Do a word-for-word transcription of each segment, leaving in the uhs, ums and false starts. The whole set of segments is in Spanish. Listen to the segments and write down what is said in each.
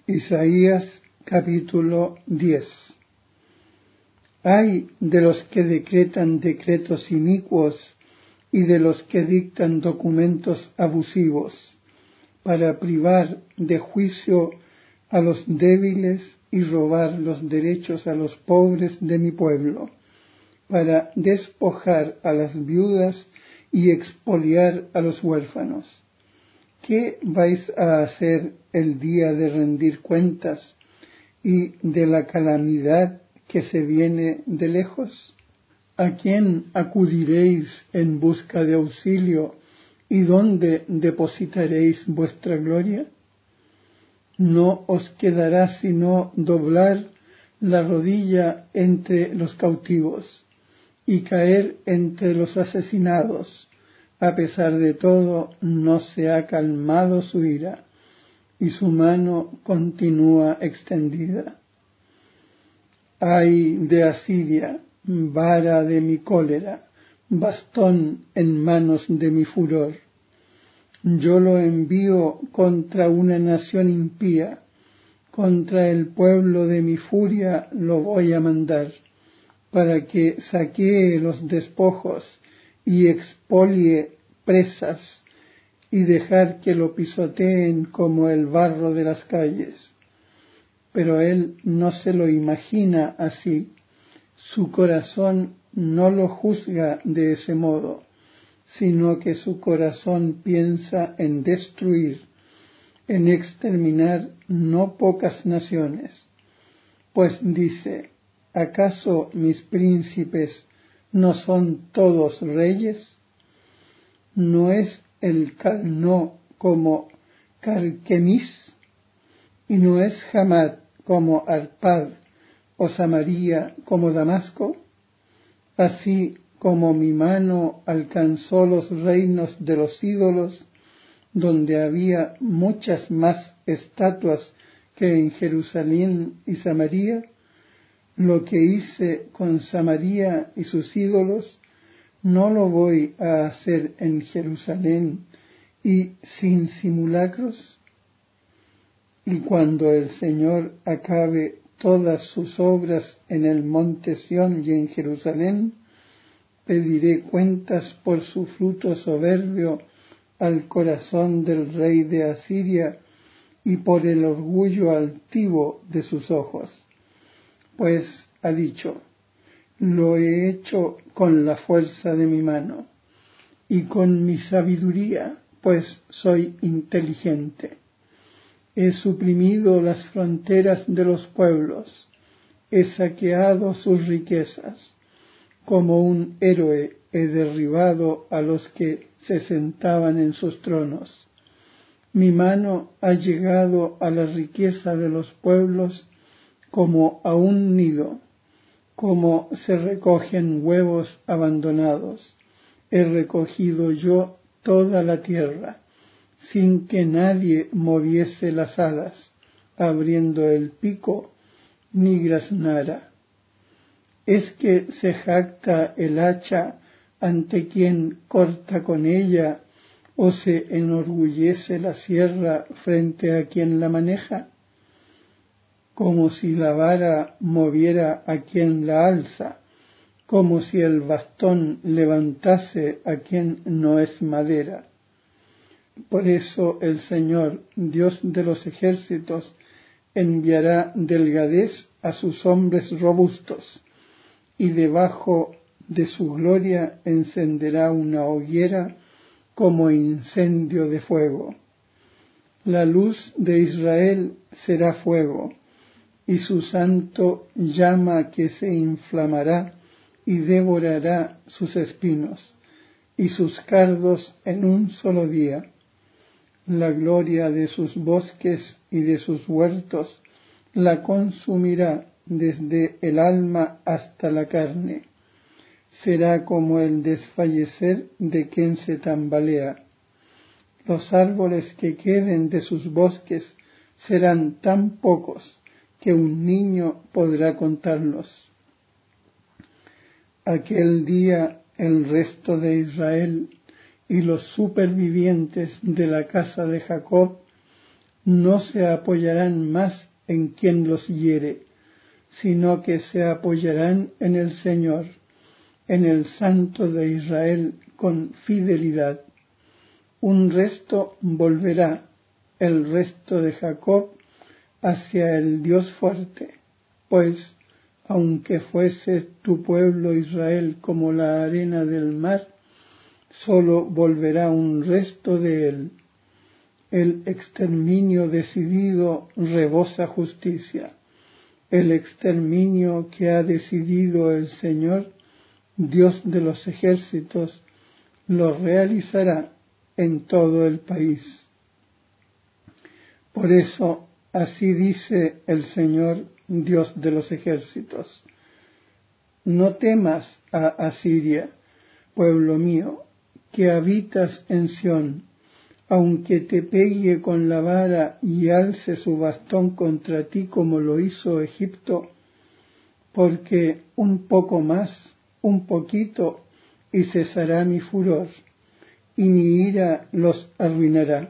Isaías capítulo diez. Ay de los que decretan decretos inicuos y de los que dictan documentos abusivos para privar de juicio a los débiles y robar los derechos a los pobres de mi pueblo, para despojar a las viudas y expoliar a los huérfanos. ¿Qué vais a hacer el día de rendir cuentas y de la calamidad que se viene de lejos? ¿A quién acudiréis en busca de auxilio y dónde depositaréis vuestra gloria? No os quedará sino doblar la rodilla entre los cautivos y caer entre los asesinados. A pesar de todo, no se ha calmado su ira, y su mano continúa extendida. Ay de Asiria, vara de mi cólera, bastón en manos de mi furor. Yo lo envío contra una nación impía, contra el pueblo de mi furia lo voy a mandar, para que saquee los despojos y expolie presas y dejar que lo pisoteen como el barro de las calles. Pero él no se lo imagina así, su corazón no lo juzga de ese modo, sino que su corazón piensa en destruir, en exterminar no pocas naciones. Pues dice, ¿acaso mis príncipes no son todos reyes? ¿No es el Calno como Carquemis? ¿Y no es Hamat como Arpad o Samaria como Damasco? Así como mi mano alcanzó los reinos de los ídolos, donde había muchas más estatuas que en Jerusalén y Samaria, lo que hice con Samaria y sus ídolos, no lo voy a hacer en Jerusalén y sin simulacros. Y cuando el Señor acabe todas sus obras en el monte Sión y en Jerusalén, pediré cuentas por su fruto soberbio al corazón del rey de Asiria y por el orgullo altivo de sus ojos. Pues ha dicho, lo he hecho con la fuerza de mi mano y con mi sabiduría, pues soy inteligente. He suprimido las fronteras de los pueblos, he saqueado sus riquezas. Como un héroe he derribado a los que se sentaban en sus tronos. Mi mano ha llegado a la riqueza de los pueblos como a un nido, como se recogen huevos abandonados. He recogido yo toda la tierra, sin que nadie moviese las alas, abriendo el pico, ni graznara. ¿Es que se jacta el hacha ante quien corta con ella, o se enorgullece la sierra frente a quien la maneja? Como si la vara moviera a quien la alza, como si el bastón levantase a quien no es madera. Por eso el Señor, Dios de los ejércitos, enviará delgadez a sus hombres robustos, y debajo de su gloria encenderá una hoguera como incendio de fuego. La luz de Israel será fuego, y su santo llama que se inflamará y devorará sus espinos, y sus cardos en un solo día. La gloria de sus bosques y de sus huertos la consumirá desde el alma hasta la carne. Será como el desfallecer de quien se tambalea. Los árboles que queden de sus bosques serán tan pocos que un niño podrá contarlos. Aquel día el resto de Israel y los supervivientes de la casa de Jacob no se apoyarán más en quien los hiere, sino que se apoyarán en el Señor, en el Santo de Israel con fidelidad. Un resto volverá, el resto de Jacob, hacia el Dios fuerte, pues, aunque fuese tu pueblo Israel como la arena del mar, sólo volverá un resto de él. El exterminio decidido rebosa justicia. El exterminio que ha decidido el Señor, Dios de los ejércitos, lo realizará en todo el país. Por eso, así dice el Señor, Dios de los ejércitos: no temas a Asiria, pueblo mío, que habitas en Sión, aunque te pegue con la vara y alce su bastón contra ti como lo hizo Egipto, porque un poco más, un poquito, y cesará mi furor, y mi ira los arruinará.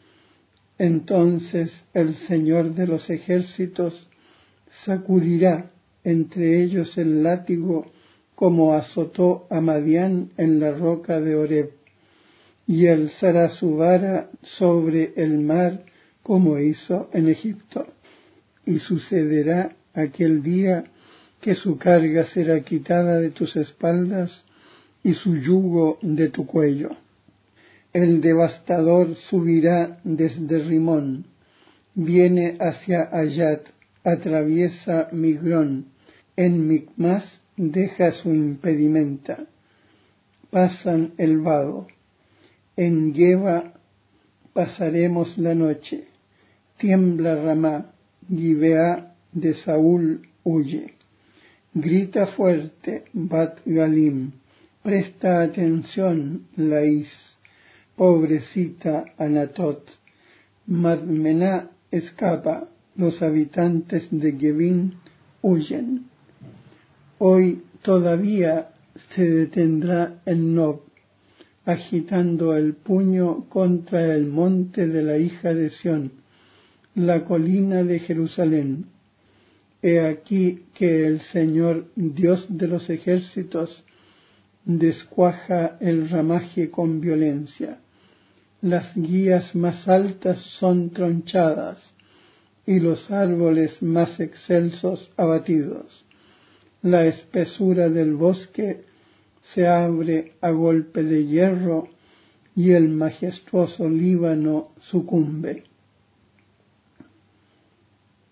Entonces el Señor de los ejércitos sacudirá entre ellos el látigo como azotó a Madián en la roca de Horeb, y alzará su vara sobre el mar como hizo en Egipto. Y sucederá aquel día que su carga será quitada de tus espaldas y su yugo de tu cuello. El devastador subirá desde Rimón, viene hacia Ayat, atraviesa Migrón, en Micmas deja su impedimenta, pasan el vado. En Geba pasaremos la noche, tiembla Ramá, Gibeá de Saúl huye. Grita fuerte Bat Galim, presta atención Laís, pobrecita Anatot. Madmená escapa, los habitantes de Gebín huyen. Hoy todavía se detendrá en Nob, agitando el puño contra el monte de la hija de Sión, la colina de Jerusalén. He aquí que el Señor, Dios de los ejércitos, descuaja el ramaje con violencia. Las guías más altas son tronchadas y los árboles más excelsos abatidos. La espesura del bosque se abre a golpe de hierro y el majestuoso Líbano sucumbe.